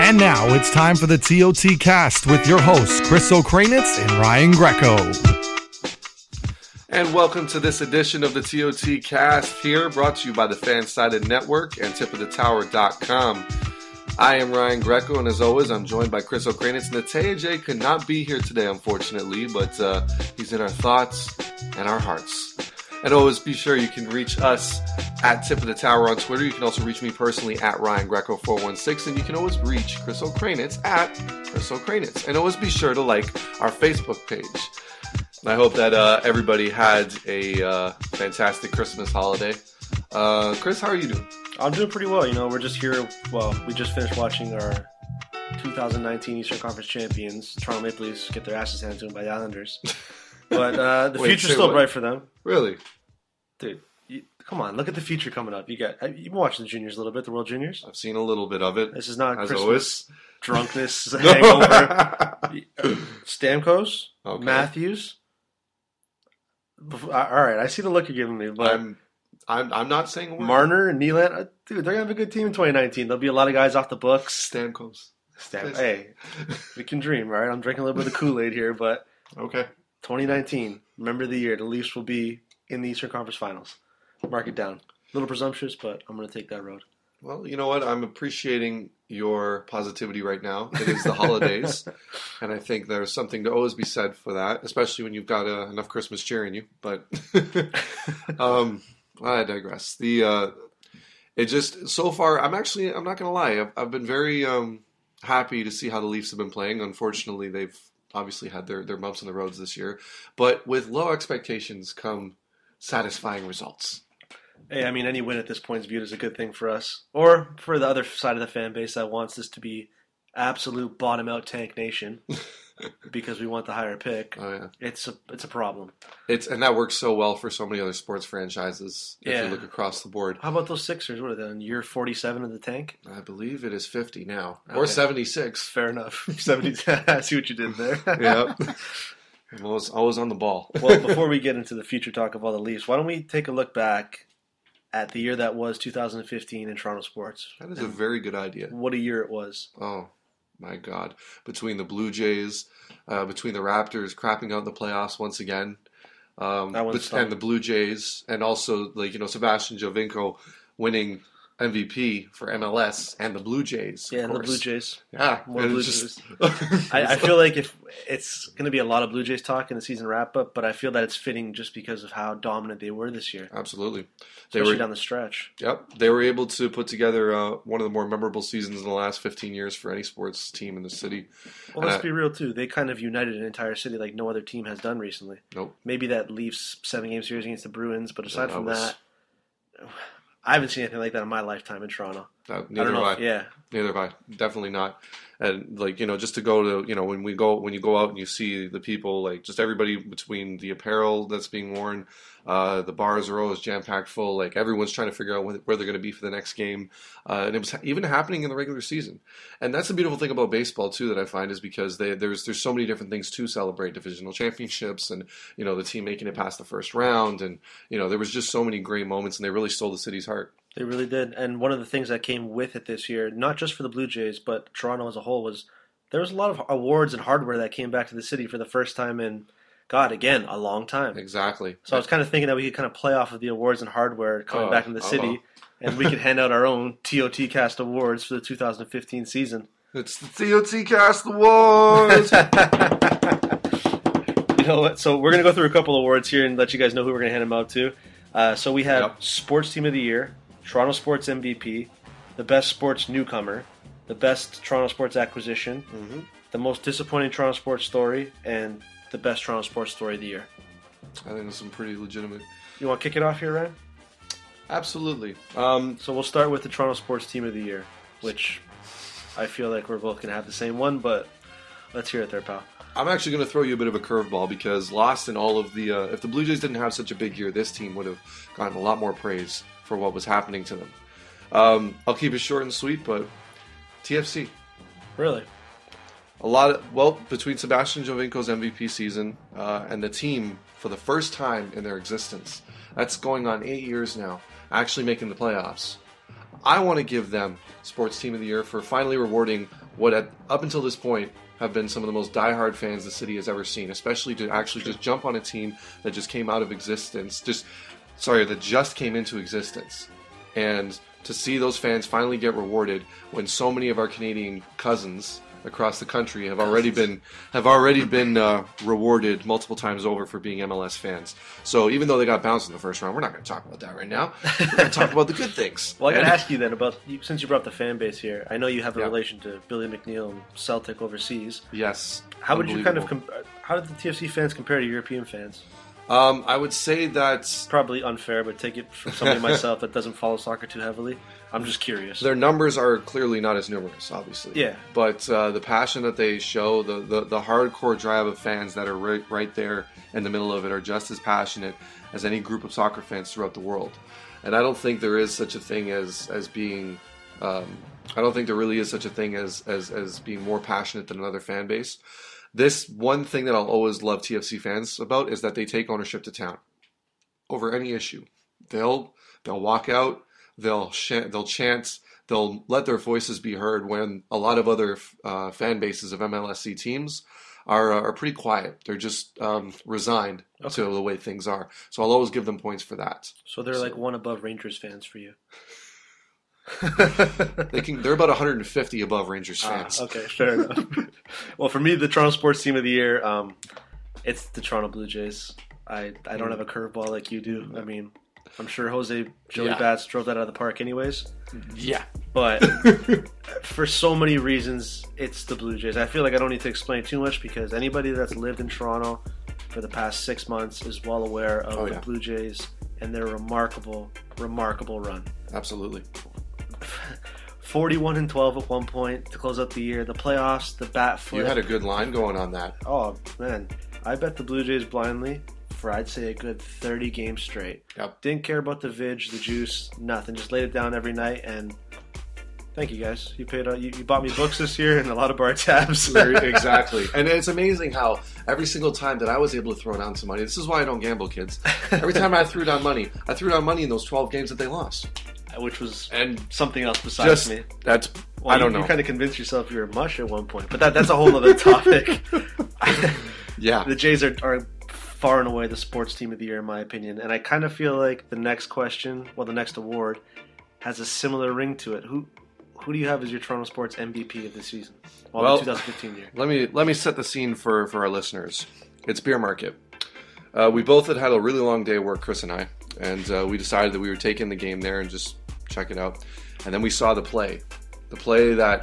And now it's time for the TOT Cast with your hosts, Chris O'Kranitz and Ryan Greco. And welcome to this edition of the TOT Cast here, brought to you by the Fansided Network and tipofthetower.com. I am Ryan Greco, and as always, I'm joined by Chris O'Kranitz. And the TJ could not be here today, unfortunately, but he's in our thoughts and our hearts. And always be sure you can reach us at Tip of the Tower on Twitter. You can also reach me personally at Ryan Greco 416, and you can always reach Chris O'Kranitz at Chris O'Kranitz. And always be sure to like our Facebook page. And I hope that everybody had a fantastic Christmas holiday. Chris, how are you doing? I'm doing pretty well. You know, we're just here. Well, we just finished watching our 2019 Eastern Conference champions, Toronto Maple Leafs, get their asses handed to them by the Islanders. But the future's still bright for them. Really? Dude, come on. Look at the future coming up. You've been watching the juniors a little bit, the World Juniors? I've seen a little bit of it. This is not as Christmas always. drunkness hangover. Stamkos, Okay. Matthews. All right, I see the look you're giving me. But I'm not saying a word. Marner and Nylander, dude, they're going to have a good team in 2019. There'll be a lot of guys off the books. Stamkos. Hey, we can dream, right? I'm drinking a little bit of the Kool-Aid here, but Okay. 2019, remember the year. The Leafs will be in the Eastern Conference Finals. Mark it down. A little presumptuous, but I'm going to take that road. Well, you know what? I'm appreciating your positivity right now. It is the holidays, and I think there's something to always be said for that, especially when you've got enough Christmas cheer in you. But I digress. It just so far. I'm not going to lie. I've been very happy to see how the Leafs have been playing. Unfortunately, they've obviously had their bumps in the roads this year, but with low expectations come satisfying results. Hey, I mean, any win at this point is viewed as a good thing for us, or for the other side of the fan base that wants this to be absolute bottom-out tank nation because we want the higher pick. Oh yeah, it's a problem. And that works so well for so many other sports franchises. If Yeah. you look across the board, How about those Sixers? What are they on year 47 of the tank? I believe it is 50 now or Okay. 76. Fair enough. 70. I see what you did there. Yeah, I'm always on the ball. Well, before we get into the future talk of all the Leafs, why don't we take a look back at the year that was 2015 in Toronto sports? That is a very good idea. What a year it was. Oh, my God. Between the Blue Jays, between the Raptors crapping out in the playoffs once again, and the Blue Jays, and also Sebastian Giovinco winning MVP for MLS and the Blue Jays. Yeah, and the Blue Jays. Yeah. More Blue Jays. I feel like if it's going to be a lot of Blue Jays talk in the season wrap-up, but I feel that it's fitting just because of how dominant they were this year. Absolutely. Especially down the stretch. Yep. They were able to put together one of the more memorable seasons in the last 15 years for any sports team in the city. Well, let's be real, too. They kind of united an entire city like no other team has done recently. Nope. Maybe that Leafs 7-game series against the Bruins, but aside from that, I haven't seen anything like that in my lifetime in Toronto. Neither have I. Yeah. Neither have I. Definitely not. And just to go to, when you go out and you see the people, just everybody between the apparel that's being worn, the bars are always jam-packed full. Everyone's trying to figure out where they're going to be for the next game. And it was even happening in the regular season. And that's the beautiful thing about baseball, too, that I find is because there's so many different things to celebrate. Divisional championships and, the team making it past the first round. And, there was just so many great moments, and they really stole the city's heart. They really did. And one of the things that came with it this year, not just for the Blue Jays, but Toronto as a whole, was there was a lot of awards and hardware that came back to the city for the first time in, a long time. Exactly. So I was kind of thinking that we could kind of play off of the awards and hardware coming back into the city, and we could hand out our own TOT Cast Awards for the 2015 season. It's the TOT Cast Awards! You know what? So we're going to go through a couple awards here and let you guys know who we're going to hand them out to. So we have Sports Team of the Year, Toronto Sports MVP, the Best Sports Newcomer, the Best Toronto Sports Acquisition, the Most Disappointing Toronto Sports Story, and the Best Toronto Sports Story of the Year. I think that's some pretty legitimate. You want to kick it off here, Ryan? Absolutely. So we'll start with the Toronto Sports Team of the Year, which I feel like we're both going to have the same one, but let's hear it there, pal. I'm actually going to throw you a bit of a curveball because lost in all of the... if the Blue Jays didn't have such a big year, this team would have gotten a lot more praise for what was happening to them. I'll keep it short and sweet, but TFC. Really? Between Sebastian Giovinco's MVP season and the team, for the first time in their existence, that's going on 8 years now, actually making the playoffs. I want to give them Sports Team of the Year for finally rewarding what up until this point have been some of the most diehard fans the city has ever seen, especially to actually just jump on a team that just came out of existence, that just came into existence. And to see those fans finally get rewarded when so many of our Canadian cousins across the country have already been rewarded multiple times over for being MLS fans. So even though they got bounced in the first round, we're not going to talk about that right now. We're going to talk about the good things. Well, I got to ask you then since you brought up the fan base here. I know you have a relation to Billy McNeil and Celtic overseas. Yes. How would you how did the TFC fans compare to European fans? I would say that's probably unfair, but take it from somebody myself that doesn't follow soccer too heavily. I'm just curious. Their numbers are clearly not as numerous, obviously. Yeah. But the passion that they show, the hardcore drive of fans that are right there in the middle of it are just as passionate as any group of soccer fans throughout the world. And I don't think there is such a thing as being. I don't think there really is such a thing as being more passionate than another fan base. This one thing that I'll always love TFC fans about is that they take ownership to town over any issue. They'll walk out. They'll chant. They'll let their voices be heard when a lot of other fan bases of MLSC teams are pretty quiet. They're just resigned to the way things are. So I'll always give them points for that. So they're like one above Rangers fans for you. They're about 150 above Rangers fans. Okay, fair enough. Well, for me, the Toronto Sports Team of the Year, it's the Toronto Blue Jays. I don't have a curveball like you do. I mean, I'm sure Joey Bats drove that out of the park anyways. Yeah. But for so many reasons, it's the Blue Jays. I feel like I don't need to explain too much because anybody that's lived in Toronto for the past 6 months is well aware of the Blue Jays and their remarkable run. Absolutely. 41-12 at one point to close out the year. The playoffs, the bat flip. You had a good line going on that. Oh, man. I bet the Blue Jays blindly for, I'd say, a good 30 games straight. Yep. Didn't care about the vig, the juice, nothing. Just laid it down every night, and thank you, guys. You paid. You bought me books this year and a lot of bar tabs. Exactly. And it's amazing how every single time that I was able to throw down some money, this is why I don't gamble, kids. Every time I threw down money in those 12 games that they lost. Which was and something else besides me. I don't know. You kind of convinced yourself you were mush at one point, but that's a whole other topic. Yeah, the Jays are far and away the sports team of the year in my opinion, and I kind of feel like the next award, has a similar ring to it. Who do you have as your Toronto Sports MVP of this season? The 2015 year. Let me set the scene for our listeners. It's beer market. We both had a really long day at work, Chris and I, and we decided that we would take in the game there and just check it out. And then we saw the play that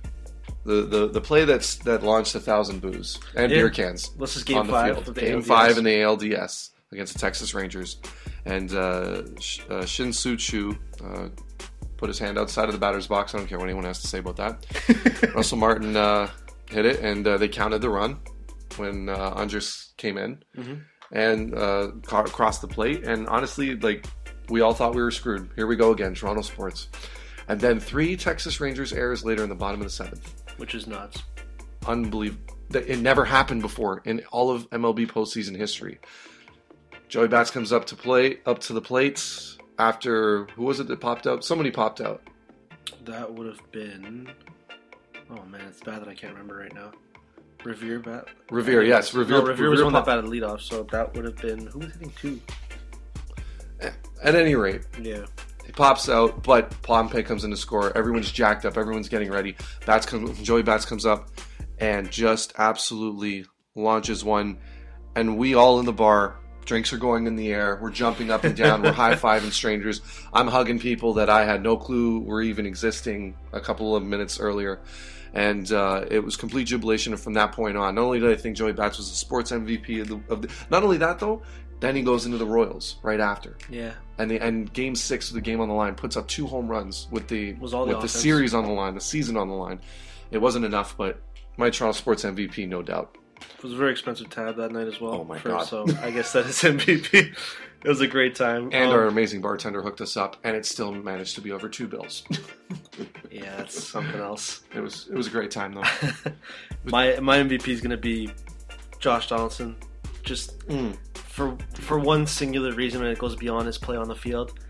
launched 1,000 boos and beer cans. This is Game 5 of the Game ALDS. 5 in the ALDS against the Texas Rangers, and Shin Soo Choo put his hand outside of the batter's box. I don't care what anyone has to say about that. Russell Martin hit it, and they counted the run when Andres came in. Mm-hmm. And across the plate, and honestly, we all thought we were screwed. Here we go again, Toronto Sports. And then 3 Texas Rangers errors later in the bottom of the 7th. Which is nuts. Unbelievable. It never happened before in all of MLB postseason history. Joey Bats comes up to the plate after, who was it that popped out? Somebody popped out. That would have been, oh man, it's bad that I can't remember right now. Revere bat? Revere, yes. Revere was one that batted leadoff, so that would have been, who was hitting 2? At any rate. Yeah. He pops out, but Pompey comes in to score. Everyone's jacked up. Everyone's getting ready. Joey Bats comes up and just absolutely launches one. And we all in the bar, drinks are going in the air. We're jumping up and down. We're high-fiving strangers. I'm hugging people that I had no clue were even existing a couple of minutes earlier. And it was complete jubilation from that point on. Not only did I think Joey Bats was the sports MVP of the not only that though, then he goes into the Royals right after. Yeah. And Game 6 of the game on the line puts up 2 home runs with the series on the line, the season on the line. It wasn't enough, but my Toronto Sports MVP, no doubt. It was a very expensive tab that night as well. Oh my God. So I guess that is MVP. It was a great time. And our amazing bartender hooked us up, and it still managed to be over 2 bills. Yeah, that's something else. It was a great time, though. My MVP is going to be Josh Donaldson. Just for one singular reason, and it goes beyond his play on the field.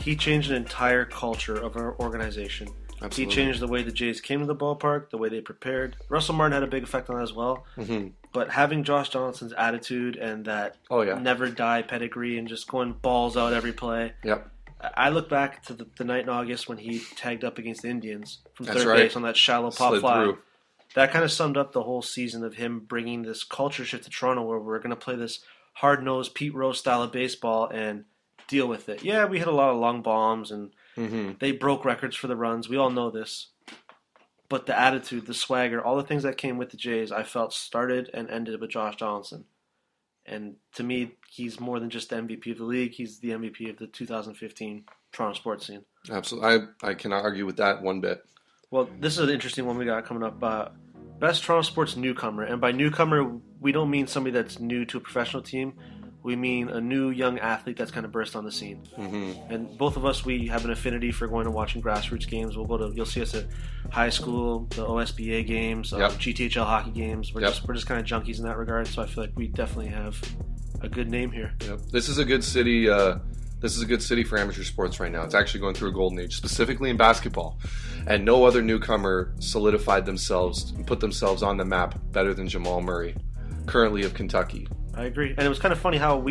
He changed an entire culture of our organization. Absolutely. He changed the way the Jays came to the ballpark, the way they prepared. Russell Martin had a big effect on that as well. Mm-hmm. But having Josh Donaldson's attitude and that never die pedigree and just going balls out every play. Yep. I look back to the night in August when he tagged up against the Indians from third right. base on that shallow pop Slid fly. through. That kind of summed up the whole season of him bringing this culture shift to Toronto where we're going to play this hard-nosed Pete Rose style of baseball and deal with it. Yeah, we hit a lot of long bombs and they broke records for the runs. We all know this. But the attitude, the swagger, all the things that came with the Jays, I felt started and ended with Josh Donaldson. And to me, he's more than just the MVP of the league. He's the MVP of the 2015 Toronto sports scene. Absolutely. I cannot argue with that one bit. Well, this is an interesting one we got coming up. Best Toronto sports newcomer. And by newcomer, we don't mean somebody that's new to a professional team. We mean a new young athlete that's kind of burst on the scene. Mm-hmm. And both of us, we have an affinity for going and watching grassroots games. You'll see us at high school, the OSBA games, GTHL hockey games. We're just kind of junkies in that regard. So I feel like we definitely have a good name here. Yep. This is a good city. This is a good city for amateur sports right now. It's actually going through a golden age, specifically in basketball. And no other newcomer solidified themselves and put themselves on the map better than Jamal Murray, currently of Kentucky. I agree. And it was kind of funny how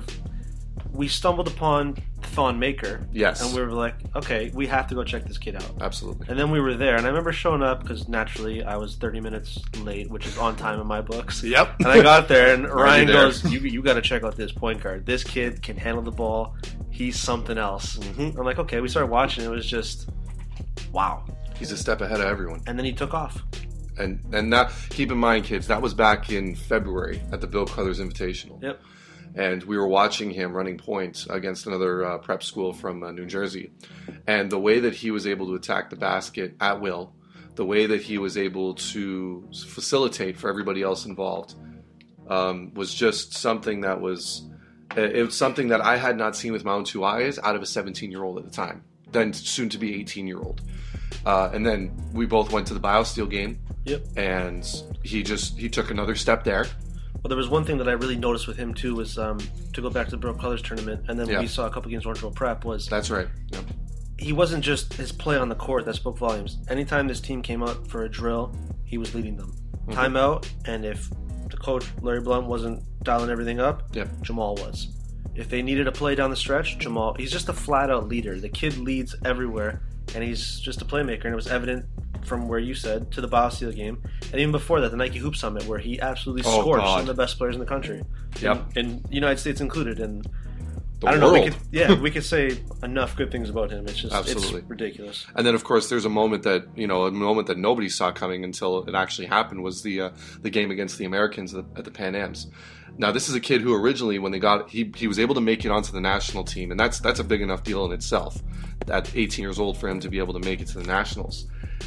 we stumbled upon Thon Maker. Yes. And we were like, okay, we have to go check this kid out. Absolutely. And then we were there. And I remember showing up because naturally I was 30 minutes late, which is on time in my books. Yep. And I got there and Ryan goes, you got to check out this point guard. This kid can handle the ball. He's something else. Mm-hmm. I'm like, okay. We started watching. It was just, wow. He's a step ahead of everyone. And then he took off. And that, keep in mind, kids, that was back in February at the Bill Crothers Invitational. Yep. And we were watching him running point against another prep school from New Jersey. And the way that he was able to attack the basket at will, the way that he was able to facilitate for everybody else involved, was just something that was something that I had not seen with my own two eyes out of a 17-year-old at the time, then soon to be 18-year-old. And then we both went to the BioSteel game. Yep. And he took another step there. Well, there was one thing that I really noticed with him too was to go back to the Bill Crothers tournament, and then we saw a couple games Orangeville Prep was. That's right. Yep. He wasn't just his play on the court that spoke volumes. Anytime this team came out for a drill, he was leading them. Mm-hmm. Timeout, and if the coach Larry Blunt wasn't dialing everything up, Jamal was. If they needed a play down the stretch, Jamal. He's just a flat-out leader. The kid leads everywhere, and he's just a playmaker. And it was evident from where you said to the BioSteel game, and even before that, the Nike Hoop Summit, where he absolutely scorched some of the best players in the country, and United States included. And I don't know, we could say enough good things about him. It's just it's ridiculous. And then, of course, there's a moment that nobody saw coming until it actually happened was the game against the Americans at the Pan Ams. Now, this is a kid who originally, when he was able to make it onto the national team, and that's a big enough deal in itself. At 18 years old, for him to be able to make it to the nationals,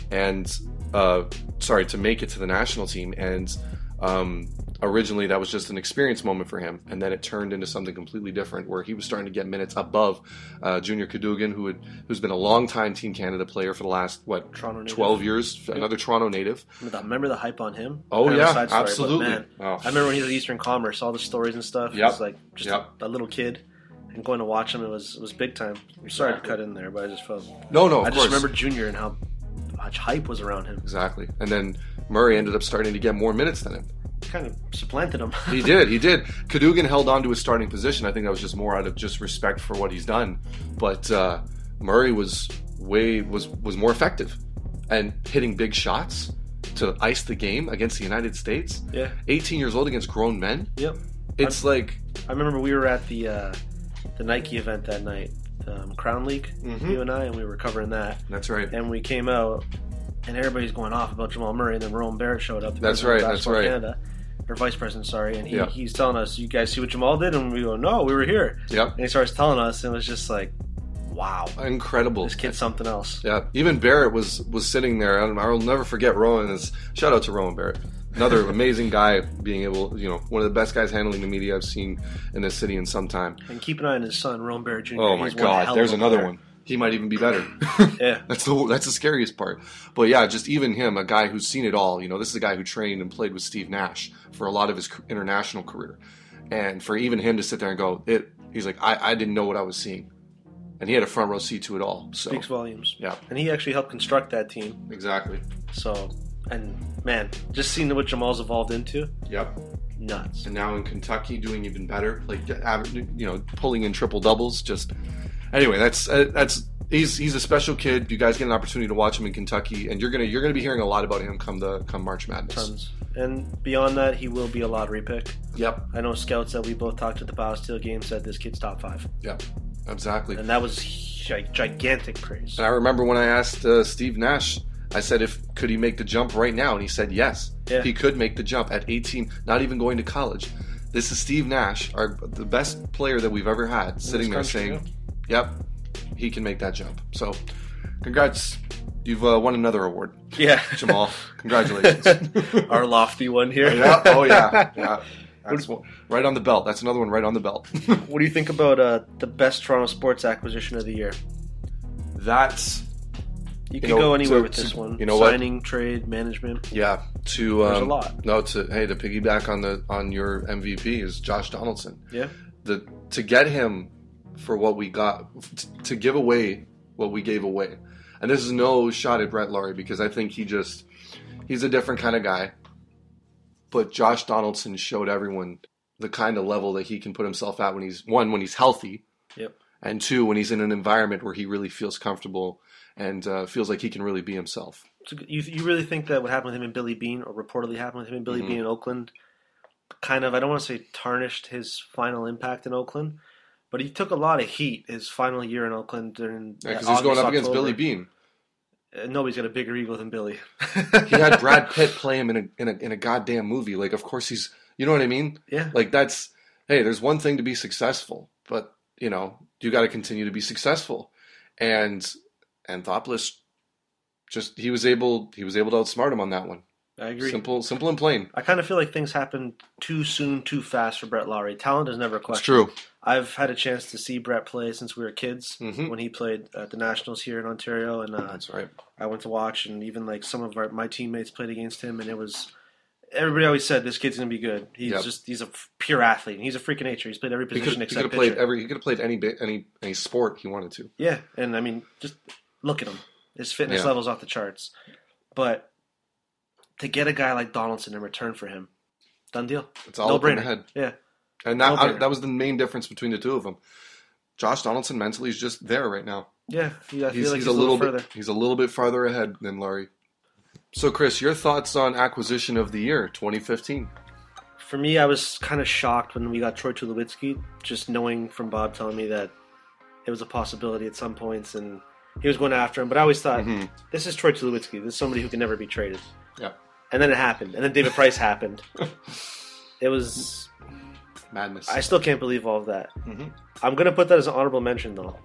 to make it to the national team, and originally that was just an experience moment for him, and then it turned into something completely different, where he was starting to get minutes above Junior Cadogan, who's been a long-time Team Canada player for the last 12 years, another Toronto native. Remember the hype on him? Oh yeah, absolutely. But, man, I remember when he was at Eastern Commerce, all the stories and stuff. Yep. It was like just a little kid. And going to watch him, it was big time. I'm sorry to cut in there, but I just felt... No, I just remember Junior and how much hype was around him. Exactly. And then Murray ended up starting to get more minutes than him. Kind of supplanted him. He did. Cadogan held on to his starting position. I think that was just more out of just respect for what he's done. But Murray was more effective and hitting big shots to ice the game against the United States. Yeah. 18 years old against grown men. Yep. I remember we were at the Nike event that night, Crown League, you and I, and we were covering that. That's right. And we came out, and everybody's going off about Jamal Murray, and then Rowan Barrett showed up. That's right. Canada, or vice president, sorry, and he's telling us, "You guys see what Jamal did?" And we go, "No, we were here." Yep. And he starts telling us, and it was just like, wow, incredible. This kid's something else. Yeah. Even Barrett was sitting there. I'll never forget Rowan. Shout out to Rowan Barrett. Another amazing guy, being able, one of the best guys handling the media I've seen in this city in some time. And keep an eye on his son, Rowan Barrett Jr. Oh my God, there's another one. He might even be better. Yeah. That's the scariest part. But yeah, just even him, a guy who's seen it all. This is a guy who trained and played with Steve Nash for a lot of his international career. And for even him to sit there and go, he's like, I didn't know what I was seeing. And he had a front row seat to it all. So. Speaks volumes. Yeah. And he actually helped construct that team. Exactly. So, and man, just seeing what Jamal's evolved into. Yep. Nuts. And now in Kentucky, doing even better, like pulling in triple doubles. Just anyway, that's he's a special kid. You guys get an opportunity to watch him in Kentucky, and you're gonna be hearing a lot about him come March Madness. Tons. And beyond that, he will be a lottery pick. Yep. I know scouts that we both talked at the Ballasteel game said this kid's top 5. Yep. Exactly. And that was gigantic praise. And I remember when I asked Steve Nash, I said, could he make the jump right now? And he said yes. Yeah. He could make the jump at 18, not even going to college. This is Steve Nash, the best player that we've ever had, sitting there saying, yep, he can make that jump. So, congrats. You've won another award. Yeah. Jamal, congratulations. Our lofty one here. Yeah. Oh, yeah. Yeah. That's right on the belt. That's another one right on the belt. What do you think about the best Toronto sports acquisition of the year? You could go anywhere with this one. You know Signing, trade, management. Yeah. There's a lot. No, to piggyback on your MVP is Josh Donaldson. Yeah. To get him for what we got, to give away what we gave away. And this is no shot at Brett Laurie, because I think he's a different kind of guy. But Josh Donaldson showed everyone the kind of level that he can put himself at when he's healthy. Yep. And 2, when he's in an environment where he really feels comfortable and feels like he can really be himself. So you really think that what happened with him and Billy Beane, or reportedly happened with him and Billy Beane in Oakland, kind of, I don't want to say tarnished his final impact in Oakland, but he took a lot of heat his final year in Oakland. Because he's going up against Billy Beane. Nobody's got a bigger ego than Billy. He had Brad Pitt play him in a goddamn movie. Like, of course he's, you know what I mean? Yeah. Like, there's one thing to be successful, but, you got to continue to be successful. And Anthopoulos, he was able to outsmart him on that one. I agree. Simple and plain. I kind of feel like things happened too soon, too fast for Brett Laurie. Talent is never a question. It's true. I've had a chance to see Brett play since we were kids, Mm-hmm. when he played at the Nationals here in Ontario, and That's right. I went to watch, and even like some of my teammates played against him, and it was, everybody always said this kid's gonna be good. He's a pure athlete. He's a freak of nature. He's played every position except pitcher. He could have played any sport he wanted to. Yeah, and I mean, just look at him. His fitness level's off the charts. But to get a guy like Donaldson in return for him, done deal. It's all up in the brainer. head. Yeah. And that was the main difference between the two of them. Josh Donaldson mentally is just there right now. Yeah, I feel like he's a little bit further. He's a little bit farther ahead than Laurie. So, Chris, your thoughts on acquisition of the year 2015? For me, I was kind of shocked when we got Troy Tulowitzki, just knowing from Bob telling me that it was a possibility at some points, and he was going after him. But I always thought, this is Troy Tulowitzki. This is somebody who can never be traded. Yeah. And then it happened. And then David Price happened. It was madness. I still can't believe all of that. Mm-hmm. I'm going to put that as an honorable mention, though.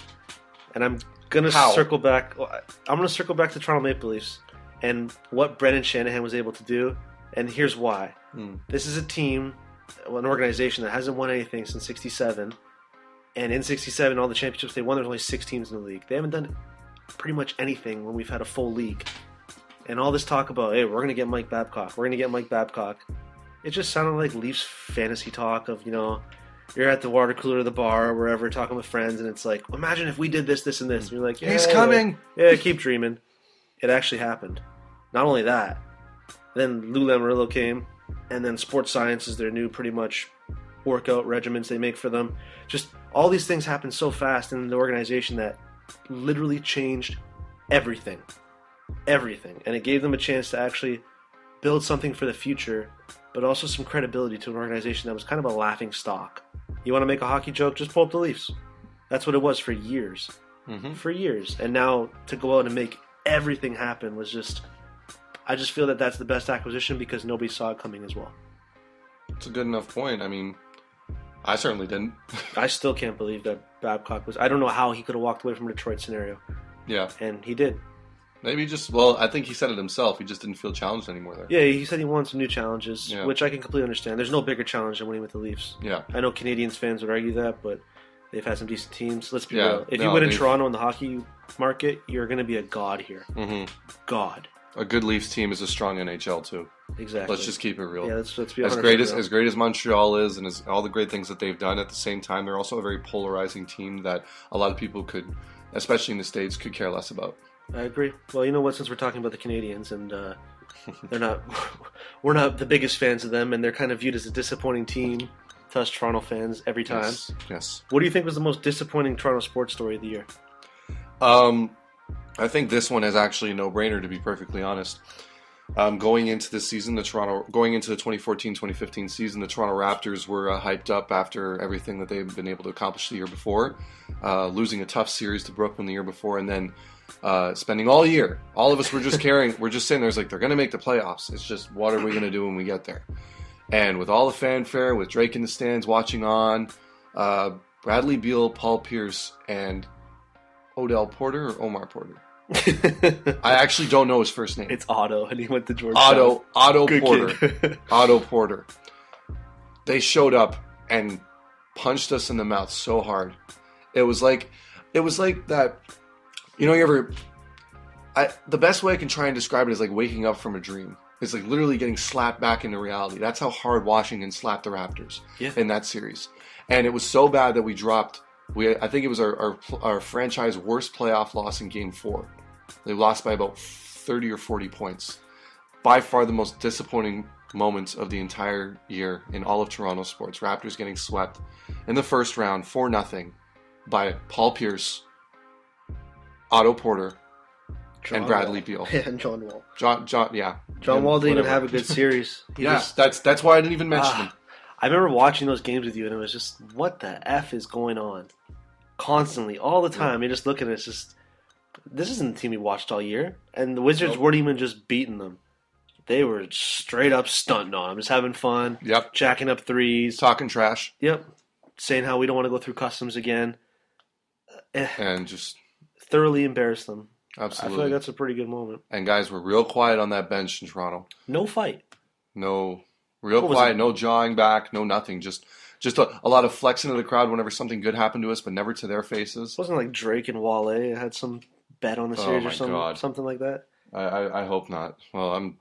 And I'm going to circle back. I'm going to circle back to Toronto Maple Leafs and what Brendan Shanahan was able to do. And here's why. This is a team, an organization that hasn't won anything since 67. And in 67, all the championships they won, there's only 6 teams in the league. They haven't done pretty much anything when we've had a full league. And all this talk about, hey, we're going to get Mike Babcock. We're going to get Mike Babcock. It just sounded like Leafs fantasy talk of, you're at the water cooler of the bar or wherever talking with friends, and it's like, imagine if we did this, this, and this. And you're like, yeah, he's coming. Yeah, keep dreaming. It actually happened. Not only that, then Lou Lamoriello came, and then Sports Science is their new pretty much workout regimens they make for them. Just all these things happened so fast in the organization that literally changed everything. Everything. And it gave them a chance to actually build something for the future, but also some credibility to an organization that was kind of a laughing stock. You want to make a hockey joke? Just pull up the Leafs. That's what it was for years. For years. And now to go out and make everything happen was just... I just feel that that's the best acquisition because nobody saw it coming as well. It's a good enough point. I mean, I certainly didn't. I still can't believe that Babcock was... I don't know how he could have walked away from a Detroit scenario. Yeah. And he did. Maybe I think he said it himself. He just didn't feel challenged anymore there. Yeah, he said he wanted some new challenges, which I can completely understand. There's no bigger challenge than winning with the Leafs. Yeah. I know Canadians fans would argue that, but they've had some decent teams. Let's be real. If you win in Toronto in the hockey market, you're going to be a god here. God. A good Leafs team is a strong NHL too. Exactly. Let's just keep it real. Yeah, let's be as 100% great real. as great as Montreal is, and all the great things that they've done, at the same time, they're also a very polarizing team that a lot of people could, especially in the States, could care less about. I agree. Well, you know what? Since we're talking about the Canadians, and we're not the biggest fans of them, and they're kind of viewed as a disappointing team to us Toronto fans every time. Yes. What do you think was the most disappointing Toronto sports story of the year? I think this one is actually a no-brainer, to be perfectly honest. Going into the season, going into the 2014-2015 season, the Toronto Raptors were hyped up after everything that they've been able to accomplish the year before, losing a tough series to Brooklyn the year before, and then spending all year. All of us were just we're just sitting there, it's like, they're going to make the playoffs. It's just, what are we going to do when we get there? And with all the fanfare, with Drake in the stands watching on, Bradley Beal, Paul Pierce, and Odell Porter or Omar Porter? I actually don't know his first name. It's Otto, and he went to Georgetown. Otto Good Porter. kid. Otto Porter. They showed up and punched us in the mouth so hard. It was like that. You know, the best way I can try and describe it is like waking up from a dream. It's like literally getting slapped back into reality. That's how hard Washington slapped the Raptors in that series. And it was so bad that we dropped. I think it was our franchise worst playoff loss in Game 4. They lost by about 30 or 40 points. By far the most disappointing moments of the entire year in all of Toronto sports. Raptors getting swept in the first round 4-0 by Paul Pierce, Otto Porter, and Bradley Beal. And John Wall. John Wall didn't even have a good series. That's why I didn't even mention him. I remember watching those games with you, and it was just, what the F is going on? Constantly, all the time. You're just looking at it, it's just, this isn't the team we watched all year. And the Wizards weren't even just beating them. They were straight up stunting on them, just having fun. Yep. Jacking up threes. Talking trash. Yep. Saying how we don't want to go through customs again. And just thoroughly embarrass them. Absolutely. I feel like that's a pretty good moment. And guys were real quiet on that bench in Toronto. No fight. No, real quiet. No jawing back. No nothing. Just a lot of flexing to the crowd whenever something good happened to us, but never to their faces. It wasn't like Drake and Wale had some bet on the series or something like that. I hope not. Well, I'm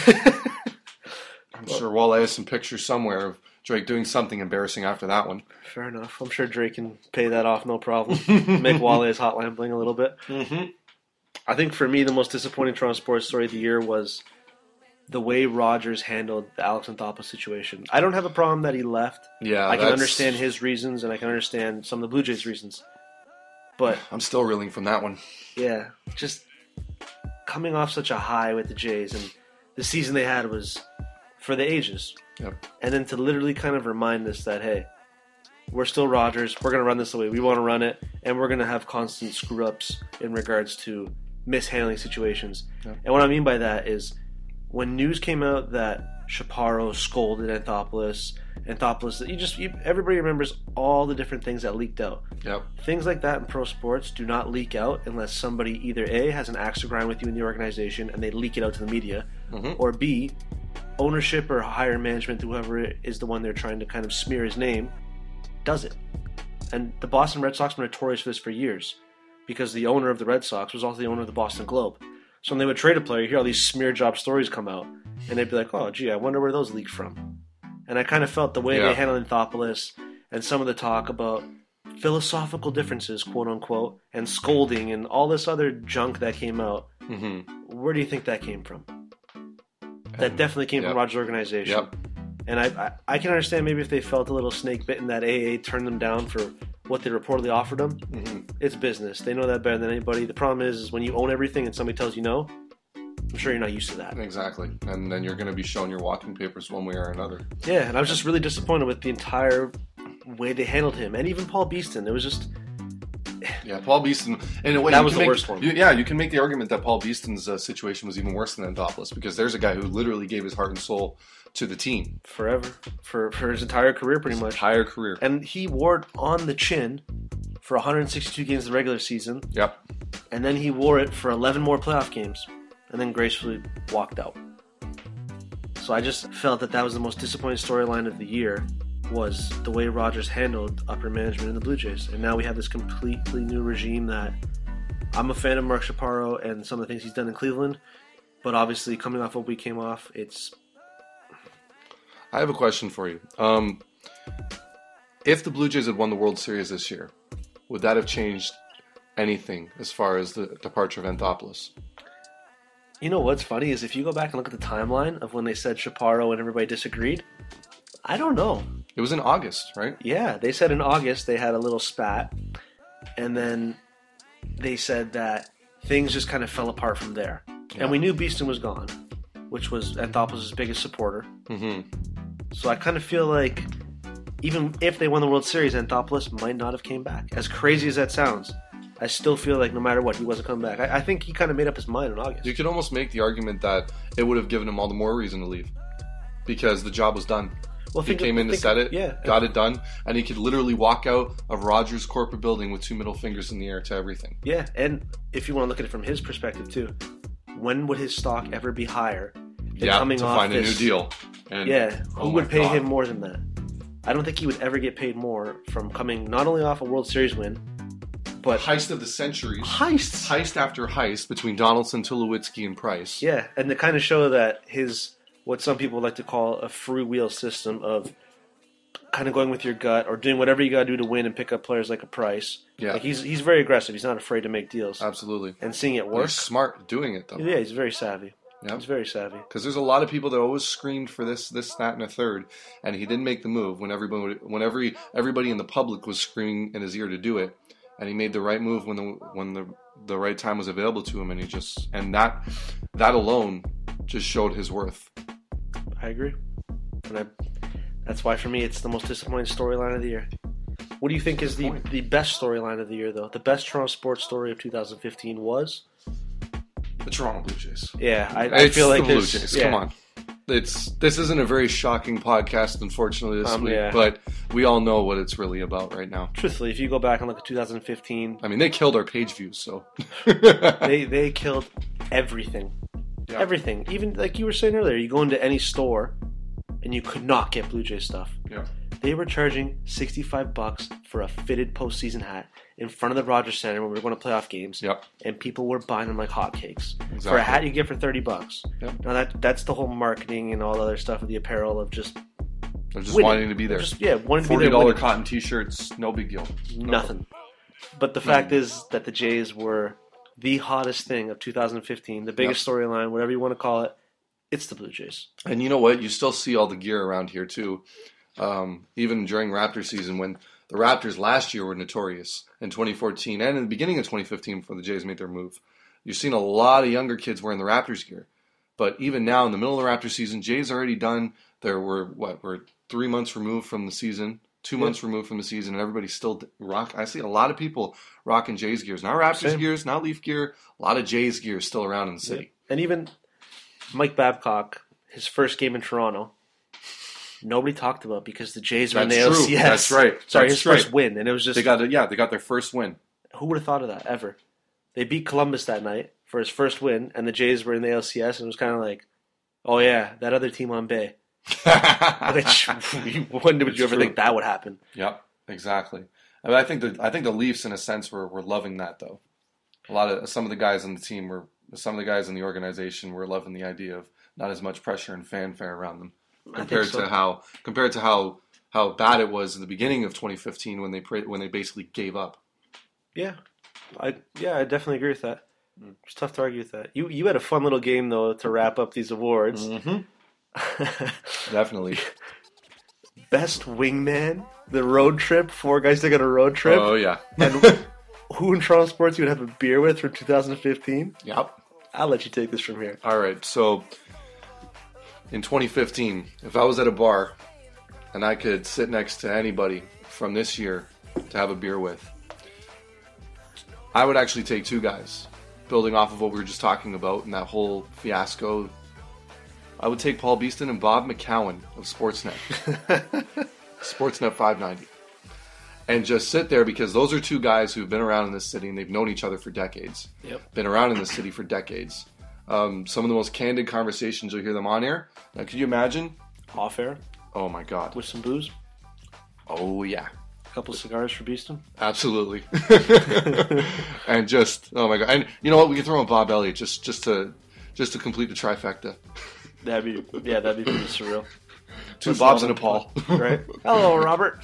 sure Wale has some pictures somewhere of Drake doing something embarrassing after that one. Fair enough. I'm sure Drake can pay that off, no problem. Make Wale's hotline bling a little bit. Mm-hmm. I think for me, the most disappointing Toronto sports story of the year was the way Rogers handled the Alex Anthopoulos situation. I don't have a problem that he left. Yeah, I can understand his reasons, and I can understand some of the Blue Jays' reasons. But I'm still reeling from that one. Yeah, just coming off such a high with the Jays, and the season they had was for the ages. Yep. And then to literally kind of remind us that, hey, we're still Rogers, we're going to run this the way we want to run it, and we're going to have constant screw-ups in regards to mishandling situations. Yep. And what I mean by that is when news came out that Chaparro scolded Anthopoulos, everybody remembers all the different things that leaked out. Yep. Things like that in pro sports do not leak out unless somebody either A, has an axe to grind with you in the organization and they leak it out to the media, or B, ownership or higher management, whoever is the one they're trying to kind of smear his name, does it. And the Boston Red Sox were notorious for this for years because the owner of the Red Sox was also the owner of the Boston Globe. So when they would trade a player, you hear all these smear job stories come out, and they'd be like, oh, gee, I wonder where those leaked from. And I kind of felt the way they handled Anthopoulos and some of the talk about philosophical differences, quote unquote, and scolding and all this other junk that came out. Where do you think that came from? That definitely came from Rogers' organization. Yep. And I can understand maybe if they felt a little snake bitten that AA turned them down for what they reportedly offered them. It's business. They know that better than anybody. The problem is when you own everything and somebody tells you no, I'm sure you're not used to that. Exactly. And then you're going to be shown your walking papers one way or another. Yeah, and I was just really disappointed with the entire way they handled him. And even Paul Beeston. It was just... Yeah, Paul Beeston. In a way, that was the worst one. You can make the argument that Paul Beeston's situation was even worse than Anthopoulos because there's a guy who literally gave his heart and soul to the team. Forever. For his entire career, pretty much. Entire career. And he wore it on the chin for 162 games of the regular season. Yep. And then he wore it for 11 more playoff games. And then gracefully walked out. So I just felt that was the most disappointing storyline of the year, was the way Rogers handled upper management in the Blue Jays. And now we have this completely new regime that I'm a fan of Mark Chaparro and some of the things he's done in Cleveland, but obviously coming off what we came off, it's I have a question for you. If the Blue Jays had won the World Series this year, would that have changed anything as far as the departure of Anthopoulos? You know what's funny is if you go back and look at the timeline of when they said Chaparro and everybody disagreed, I don't know. It was in August, right? Yeah, they said in August they had a little spat, and then they said that things just kind of fell apart from there. Yeah. And we knew Beeston was gone, which was Anthopoulos' biggest supporter. Mm-hmm. So I kind of feel like even if they won the World Series, Anthopoulos might not have came back. As crazy as that sounds, I still feel like no matter what, he wasn't coming back. I think he kind of made up his mind in August. You could almost make the argument that it would have given him all the more reason to leave because the job was done. Well, he came in to set it, yeah, got it done, and he could literally walk out of Rogers corporate building with 2 middle fingers in the air to everything. Yeah, and if you want to look at it from his perspective too, when would his stock ever be higher than coming to off find this, a new deal? And, who would pay him more than that? I don't think he would ever get paid more from coming not only off a World Series win, but heist of the centuries. Heists. Heist after heist between Donaldson, Tulowitzki, and Price. Yeah, and to kind of show that his, what some people like to call a freewheel system of kind of going with your gut or doing whatever you got to do to win and pick up players like a Price. Yeah. Like he's very aggressive. He's not afraid to make deals. Absolutely. And seeing it work. He's smart doing it, though. Yeah, he's very savvy. Yeah. He's very savvy. Because there's a lot of people that always screamed for this, that, and a third, and he didn't make the move when everybody in the public was screaming in his ear to do it, and he made the right move when the right time was available to him, and that alone just showed his worth. I agree, and that's why for me it's the most disappointing storyline of the year. What do you think is the best storyline of the year, though? The best Toronto sports story of 2015 was? The Toronto Blue Jays. Yeah, I feel like the Blue Jays. Yeah. Come on. This isn't a very shocking podcast, unfortunately, this week, but we all know what it's really about right now. Truthfully, if you go back and look at 2015... I mean, they killed our page views, so... they killed everything. Yeah. Everything. Even, like you were saying earlier, you go into any store, and you could not get Blue Jays stuff. Yeah. They were charging $65 for a fitted postseason hat in front of the Rogers Center when we were going to playoff games. Yep. And people were buying them like hotcakes. Exactly. For a hat you get for $30. Yep. Now that's the whole marketing and all the other stuff of the apparel of just wanting to be there. Wanting to be there. $40 cotton t-shirts, no big deal. Nothing. But the fact is that the Jays were the hottest thing of 2015, the biggest storyline, whatever you want to call it. It's the Blue Jays. And you know what? You still see all the gear around here too. Even during Raptor season, when the Raptors last year were notorious in 2014 and in the beginning of 2015 before the Jays made their move, you've seen a lot of younger kids wearing the Raptors gear. But even now, in the middle of the Raptor season, Jays already done. We're 3 months removed from the season, 2 months removed from the season, and everybody's still rock. I see a lot of people rocking Jays gears, not Raptors gears, not Leaf gear. A lot of Jays gear still around in the city. Yeah. And even Mike Babcock, his first game in Toronto. Nobody talked about because the Jays were in the LCS. That's right. Sorry, his first win, and it was just they got their first win. Who would have thought of that ever? They beat Columbus that night for his first win, and the Jays were in the LCS, and it was kind of like, oh yeah, that other team on Bay. Which when would you ever think that would happen? Yep, exactly. I mean, I think the Leafs, in a sense, were loving that though. Some of the guys on the team some of the guys in the organization were loving the idea of not as much pressure and fanfare around them. Compared to how bad it was in the beginning of 2015 when they basically gave up. Yeah, I definitely agree with that. It's tough to argue with that. You had a fun little game though to wrap up these awards. Mm-hmm. Definitely. Best wingman, the road trip. 4 guys took on a road trip. Oh yeah. And who in Toronto sports you would have a beer with from 2015? Yep. I'll let you take this from here. All right, so. In 2015, if I was at a bar and I could sit next to anybody from this year to have a beer with, I would actually take 2 guys, building off of what we were just talking about and that whole fiasco. I would take Paul Beeston and Bob McCowan of Sportsnet. Sportsnet 590. And just sit there because those are 2 guys who've been around in this city and they've known each other for decades. Yep. Been around in this city for decades. Some of the most candid conversations you'll hear them on air. Now, could you imagine? Off air? Oh my God. With some booze? Oh yeah. A couple of cigars for Beeston? Absolutely. And just, oh my God. And you know what? We could throw in Bob Elliott just to complete the trifecta. That'd be pretty surreal. Two Bobs and a Paul. Right? Hello, Robert.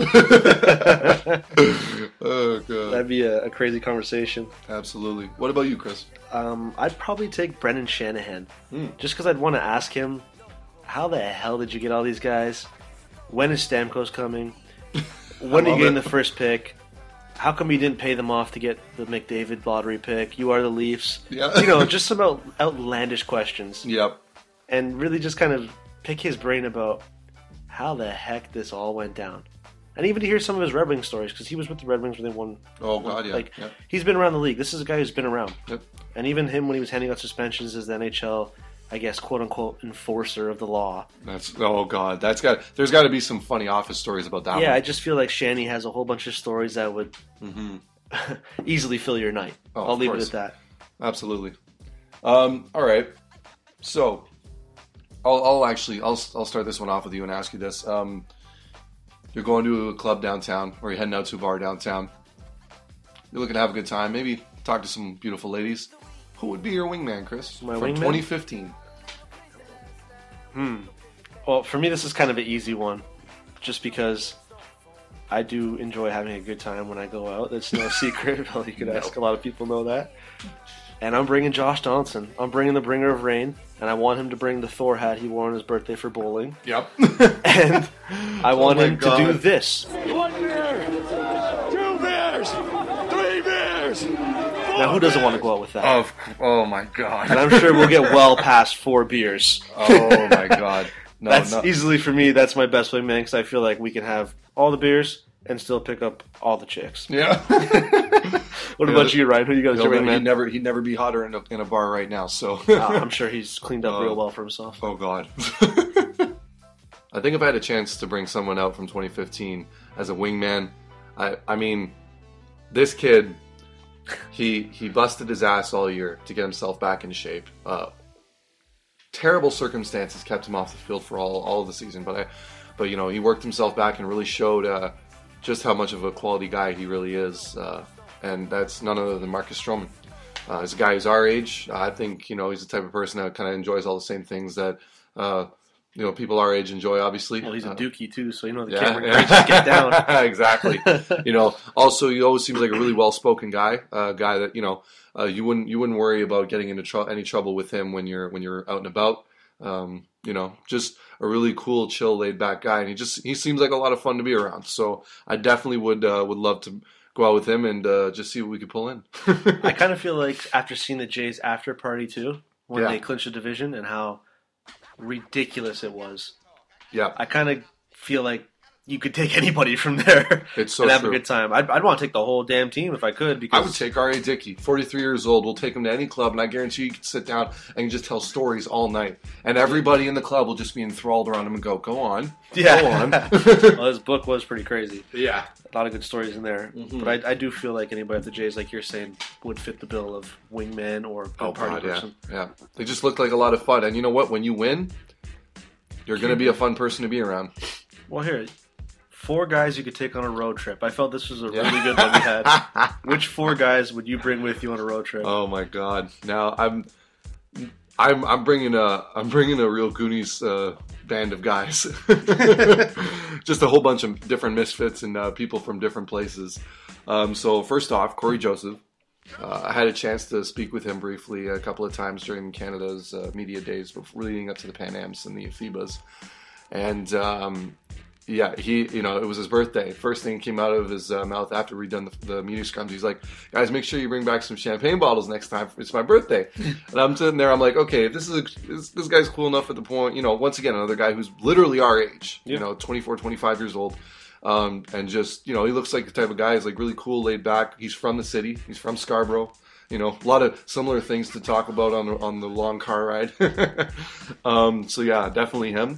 Oh, God. That'd be a crazy conversation. Absolutely. What about you, Chris? I'd probably take Brendan Shanahan. Just because I'd want to ask him, how the hell did you get all these guys? When is Stamkos coming? When are you getting the first pick? How come you didn't pay them off to get the McDavid lottery pick? You are the Leafs. Yeah. Just some outlandish questions. Yep. And really just kind of pick his brain about how the heck this all went down. And even to hear some of his Red Wings stories, because he was with the Red Wings when they won. Oh, God, yeah. He's been around the league. This is a guy who's been around. Yep. And even him, when he was handing out suspensions as the NHL, I guess, quote-unquote, enforcer of the law. Oh, God. There's got to be some funny office stories about that one. Yeah, I just feel like Shanny has a whole bunch of stories that would easily fill your night. I'll leave it at that. Absolutely. All right. So, I'll start this one off with you and ask you this. You're going to a club downtown, or you're heading out to a bar downtown. You're looking to have a good time. Maybe talk to some beautiful ladies. Who would be your wingman, Chris? My from wingman? 2015. Well, for me, this is kind of an easy one, just because I do enjoy having a good time when I go out. That's no secret. Well, you could ask. A lot of people know that. And I'm bringing Josh Donaldson. I'm bringing the bringer of rain, and I want him to bring the Thor hat he wore on his birthday for bowling. Yep. And I want him to do this. 1 beer, 2 beers, 3 beers. Now, who doesn't want to go out with that? Oh my God. And I'm sure we'll get well past 4 beers. Oh my God. No, That's easily, for me, that's my best wingman, because I feel like we can have all the beers and still pick up all the chicks. Yeah. What about you, Ryan? Who you got as your wingman? He'd never be hotter in a bar right now. So I'm sure he's cleaned up real well for himself. Oh God. I think if I had a chance to bring someone out from 2015 as a wingman, I mean, this kid, he busted his ass all year to get himself back in shape. Terrible circumstances kept him off the field for all of the season, but he worked himself back and really showed just how much of a quality guy he really is. And that's none other than Marcus Stroman. He's a guy who's our age. I think, he's the type of person that kind of enjoys all the same things that, people our age enjoy, obviously. Well, he's a dookie, too, so the camera just get down. Exactly. Also, he always seems like a really well-spoken guy, a guy that, you wouldn't worry about getting into any trouble with him when you're out and about. Just a really cool, chill, laid-back guy, and he seems like a lot of fun to be around. So I definitely would love to go out with him and just see what we could pull in. I kind of feel like after seeing the Jays after party too, when they clinched the division, and how ridiculous it was. Yeah, I kind of feel like you could take anybody from there it's so and have true. a good time. I'd want to take the whole damn team if I could. Because I would take R.A. Dickey, 43 years old. We'll take him to any club, and I guarantee you can sit down and just tell stories all night. And everybody in the club will just be enthralled around him and go on. Yeah. Go on. Well, his book was pretty crazy. Yeah. A lot of good stories in there. Mm-hmm. But I do feel like anybody at the Jays, like you're saying, would fit the bill of wingman or party person. Yeah. They just looked like a lot of fun. And you know what? When you win, you're going to be a fun person to be around. Well, here, 4 guys you could take on a road trip. I felt this was a really good one we had. Which 4 guys would you bring with you on a road trip? Oh my God! Now I'm bringing a real Goonies band of guys, just a whole bunch of different misfits and people from different places. So first off, Corey Joseph. I had a chance to speak with him briefly a couple of times during Canada's media days leading up to the Pan Ams and the FIBAs, and. Yeah, it was his birthday. First thing came out of his mouth after we'd done the media scrums, he's like, guys, make sure you bring back some champagne bottles next time. It's my birthday. And I'm sitting there, I'm like, okay, if this guy's cool enough at the point, once again, another guy who's literally our age, 24, 25 years old. And just, he looks like the type of guy who's like really cool, laid back. He's from the city. He's from Scarborough. A lot of similar things to talk about on the long car ride. So yeah, definitely him.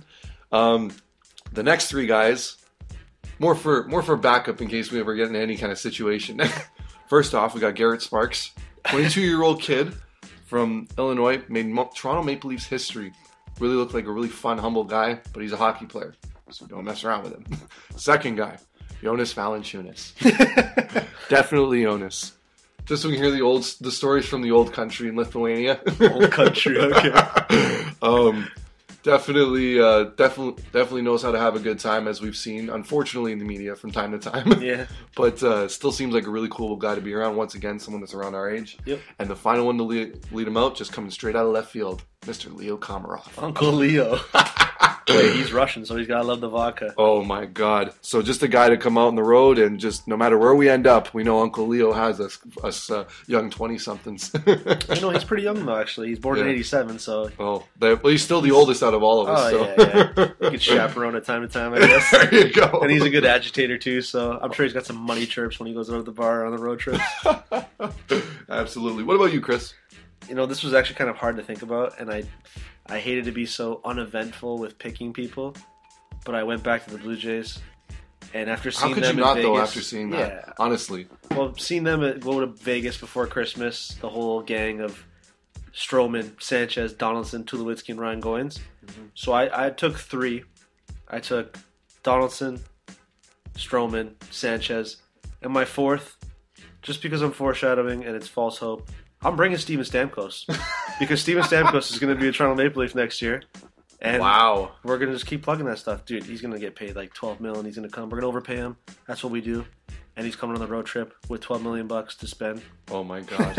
The next 3 guys, more for backup in case we ever get into any kind of situation. First off, we got Garrett Sparks, 22-year-old kid from Illinois, made Toronto Maple Leafs history. Really looked like a really fun, humble guy, but he's a hockey player, so don't mess around with him. Second guy, Jonas Valanciunas. Definitely Jonas. Just so we can hear the stories from the old country in Lithuania. Old country, okay. definitely knows how to have a good time, as we've seen, unfortunately, in the media from time to time. Yeah. But still seems like a really cool guy to be around. Once again, someone that's around our age. Yep. And the final one to lead him out, just coming straight out of left field, Mr. Leo Komarov. Uncle Leo. Wait, he's Russian, so he's got to love the vodka. Oh, my God. So just a guy to come out on the road, and just no matter where we end up, we know Uncle Leo has us young 20-somethings. He's pretty young, though, actually. He's born in 87, so... Well, he's still the oldest out of all of us. Yeah. He gets chaperone at time to time, I guess. There you go. And he's a good agitator, too, so I'm sure he's got some money chirps when he goes out to the bar on the road trips. Absolutely. What about you, Chris? This was actually kind of hard to think about, and I hated to be so uneventful with picking people, but I went back to the Blue Jays, and after seeing them in Vegas... How could you not, though, after seeing that? Honestly. Well, seeing them go to Vegas before Christmas, the whole gang of Stroman, Sanchez, Donaldson, Tulowitzki, and Ryan Goins. Mm-hmm. So I took 3. I took Donaldson, Stroman, Sanchez, and my 4th, just because I'm foreshadowing and it's false hope, I'm bringing Steven Stamkos. Because Steven Stamkos is going to be a Toronto Maple Leaf next year. And wow. We're going to just keep plugging that stuff. Dude, he's going to get paid like $12 million. He's going to come. We're going to overpay him. That's what we do. And he's coming on the road trip with $12 million to spend. Oh, my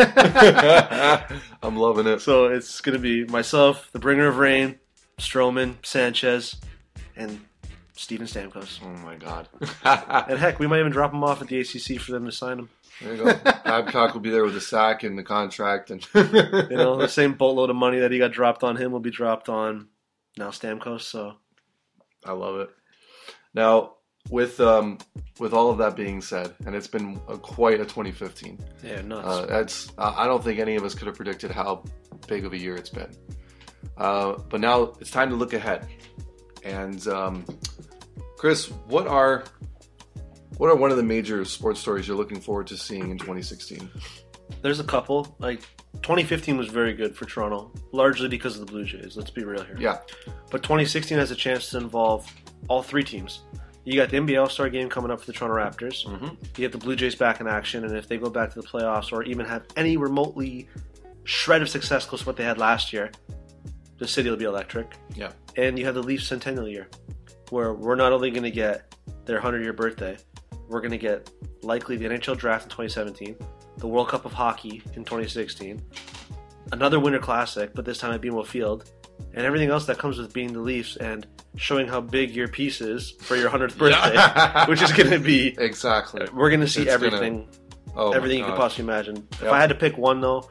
God. I'm loving it. So it's going to be myself, the bringer of rain, Stroman, Sanchez, and Steven Stamkos. Oh, my God. And heck, we might even drop him off at the ACC for them to sign him. There you go. Babcock will be there with a sack and the contract. And the same boatload of money that he got dropped on him will be dropped on now Stamkos. So I love it. Now, with all of that being said, and it's been quite a 2015. Yeah, nuts. I don't think any of us could have predicted how big of a year it's been. But now it's time to look ahead. And Chris, what are one of the major sports stories you're looking forward to seeing in 2016? There's a couple. 2015 was very good for Toronto, largely because of the Blue Jays. Let's be real here. Yeah. But 2016 has a chance to involve all 3 teams. You got the NBA All-Star Game coming up for the Toronto Raptors. Mm-hmm. You get the Blue Jays back in action, and if they go back to the playoffs or even have any remotely shred of success close to what they had last year, the city will be electric. Yeah. And you have the Leafs centennial year, where we're not only going to get their 100-year birthday, we're going to get likely the NHL draft in 2017, the World Cup of Hockey in 2016, another Winter Classic, but this time at BMO Field, and everything else that comes with being the Leafs and showing how big your piece is for your 100th birthday, which is going to be... Exactly. We're going to see everything you could possibly imagine. If I had to pick one, though,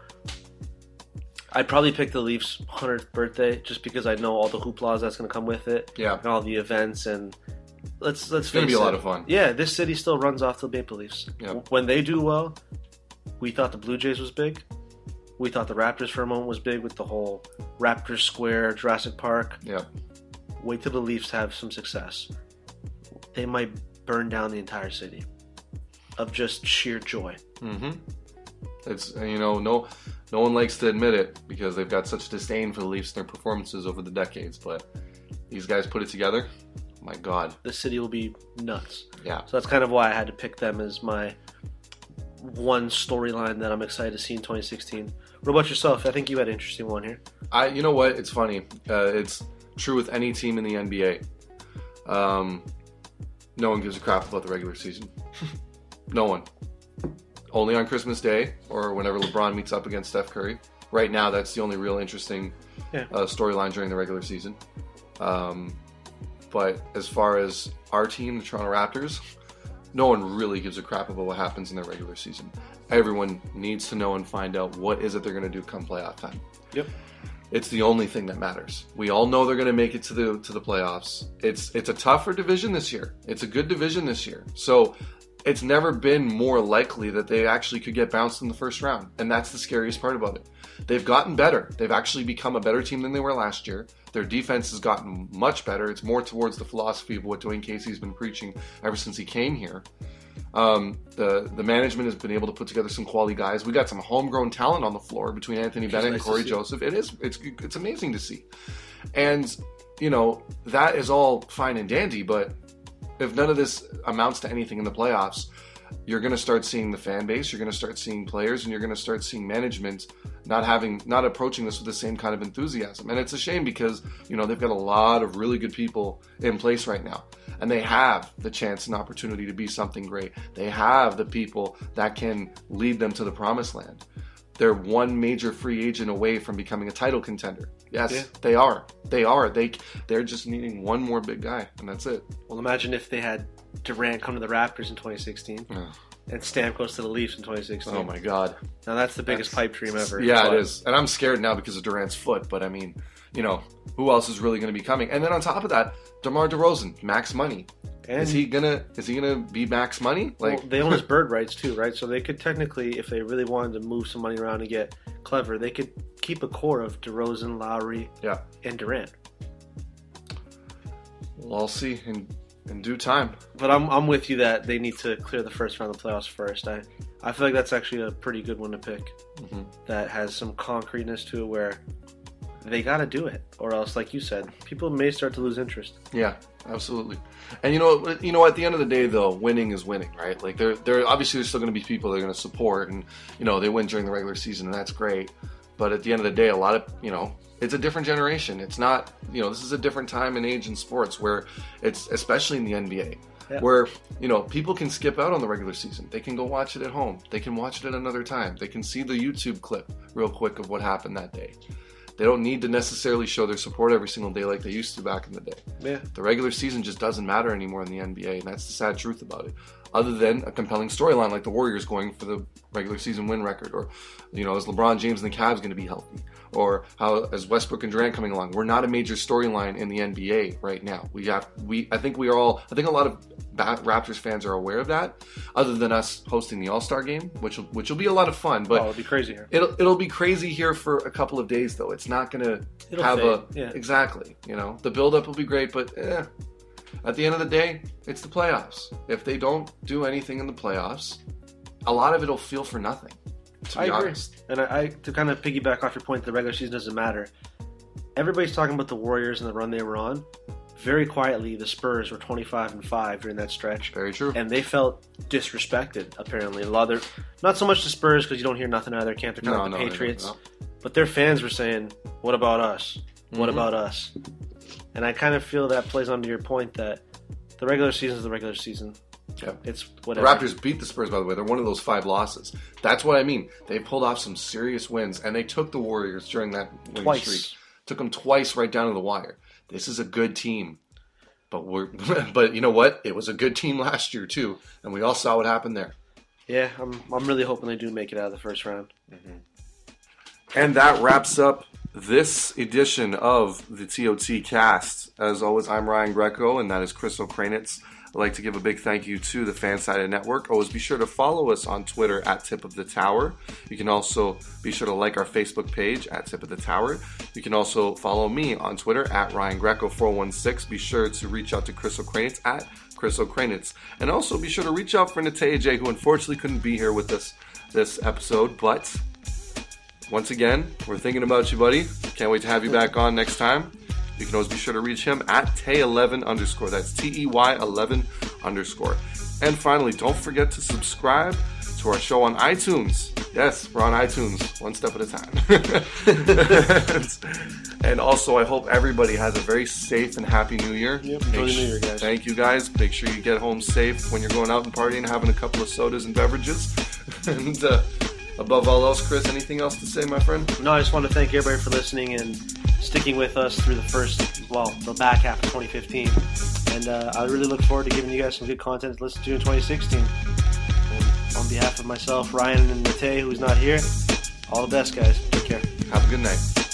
I'd probably pick the Leafs' 100th birthday, just because I know all the hoopla that's going to come with it, and all the events, and... Let's face it. It's going to be a lot of fun. Yeah, this city still runs off the Maple Leafs. Yep. When they do well, we thought the Blue Jays was big. We thought the Raptors for a moment was big with the whole Raptors Square, Jurassic Park. Yeah. Wait till the Leafs have some success. They might burn down the entire city of just sheer joy. Mm-hmm. It's, no one likes to admit it because they've got such disdain for the Leafs and their performances over the decades, but these guys put it together. My God. The city will be nuts. Yeah. So that's kind of why I had to pick them as my one storyline that I'm excited to see in 2016. What about yourself? I think you had an interesting one here. You know what? It's funny. It's true with any team in the NBA. No one gives a crap about the regular season. No one. Only on Christmas Day or whenever LeBron meets up against Steph Curry. Right now, that's the only real interesting storyline during the regular season. But as far as our team, the Toronto Raptors, no one really gives a crap about what happens in their regular season. Everyone needs to know and find out what is it they're going to do come playoff time. Yep. It's the only thing that matters. We all know they're going to make it to the playoffs. It's a tougher division this year. It's a good division this year. So it's never been more likely that they actually could get bounced in the first round. And that's the scariest part about it. They've gotten better. They've actually become a better team than they were last year. Their defense has gotten much better. It's more towards the philosophy of what Dwayne Casey's been preaching ever since he came here. The management has been able to put together some quality guys. We got some homegrown talent on the floor between Anthony Bennett and Corey Joseph. It's amazing to see. And, that is all fine and dandy, but if none of this amounts to anything in the playoffs, you're going to start seeing the fan base, you're going to start seeing players, and you're going to start seeing management not approaching this with the same kind of enthusiasm. And it's a shame because, they've got a lot of really good people in place right now. And they have the chance and opportunity to be something great. They have the people that can lead them to the promised land. They're one major free agent away from becoming a title contender. Yes, They are. They're just needing one more big guy, and that's it. Well, imagine if they had Durant come to the Raptors in 2016 and Stamkos to the Leafs in 2016. Oh, my God. Now, that's the biggest pipe dream ever. Yeah, it is. And I'm scared now because of Durant's foot, but I mean, who else is really going to be coming? And then on top of that, DeMar DeRozan, max money. And is he gonna be max money? Well, they own his bird rights too, right? So they could technically, if they really wanted to move some money around and get clever, they could keep a core of DeRozan, Lowry, and Durant. Well, I'll see in due time. But I'm with you that they need to clear the first round of the playoffs first. I feel like that's actually a pretty good one to pick. Mm-hmm. That has some concreteness to it where they got to do it, or else, like you said, people may start to lose interest. Yeah, absolutely. And you know, at the end of the day, though, winning is winning, right? Like, there obviously there's still going to be people they're going to support, and they win during the regular season, and that's great. But at the end of the day, a lot of it's a different generation. It's not this is a different time and age in sports where it's, especially in the NBA. Yeah. Where, people can skip out on the regular season. They can go watch it at home. They can watch it at another time. They can see the YouTube clip real quick of what happened that day. They don't need to necessarily show their support every single day like they used to back in the day. Yeah. The regular season just doesn't matter anymore in the NBA, and that's the sad truth about it. Other than a compelling storyline like the Warriors going for the regular season win record, or, is LeBron James and the Cavs going to be healthy? Or as Westbrook and Durant coming along. We're not a major storyline in the NBA right now. I think a lot of Raptors fans are aware of that, other than us hosting the All-Star game, which will be a lot of fun. But it'll be crazy here. It'll be crazy here for a couple of days, though. It's not going to have exactly. The build-up will be great, but at the end of the day, it's the playoffs. If they don't do anything in the playoffs, a lot of it'll feel for nothing. To be honest. And I to kind of piggyback off your point, the regular season doesn't matter. Everybody's talking about the Warriors and the run they were on. Very quietly, the Spurs were 25-5 during that stretch. Very true. And they felt disrespected, apparently. Not so much the Spurs, because you don't hear nothing out of their camp. They're kind of like the Patriots. But their fans were saying, what about us? What about us? And I kind of feel that plays onto your point that the regular season is the regular season. Yeah. It's whatever. The Raptors beat the Spurs, by the way. They're one of those 5 losses. That's what I mean. They pulled off some serious wins, and they took the Warriors during that winning streak. Took them twice right down to the wire. This is a good team. But you know what? It was a good team last year, too, and we all saw what happened there. Yeah, I'm really hoping they do make it out of the first round. Mm-hmm. And that wraps up this edition of the TOT Cast. As always, I'm Ryan Greco, and that is Chris O'Kranitz. I'd like to give a big thank you to the Fansided Network. Always be sure to follow us on Twitter at Tip of the Tower. You can also be sure to like our Facebook page at Tip of the Tower. You can also follow me on Twitter at Ryan Greco 416. Be sure to reach out to Chris O'Kranitz at Chris O'Kranitz. And also be sure to reach out for Nataya J, who unfortunately couldn't be here with us this episode. But once again, we're thinking about you, buddy. Can't wait to have you back on next time. You can always be sure to reach him at Tay11_. That's TEY11_. And finally, don't forget to subscribe to our show on iTunes. Yes, we're on iTunes, one step at a time. And also, I hope everybody has a very safe and happy New Year. Yep, enjoy the New Year, guys. Thank you, guys. Make sure you get home safe when you're going out and partying, having a couple of sodas and beverages. And above all else, Chris, anything else to say, my friend? No, I just want to thank everybody for listening and sticking with us through the back half of 2015. And I really look forward to giving you guys some good content to listen to in 2016. And on behalf of myself, Ryan, and Nataya, who's not here, all the best, guys. Take care. Have a good night.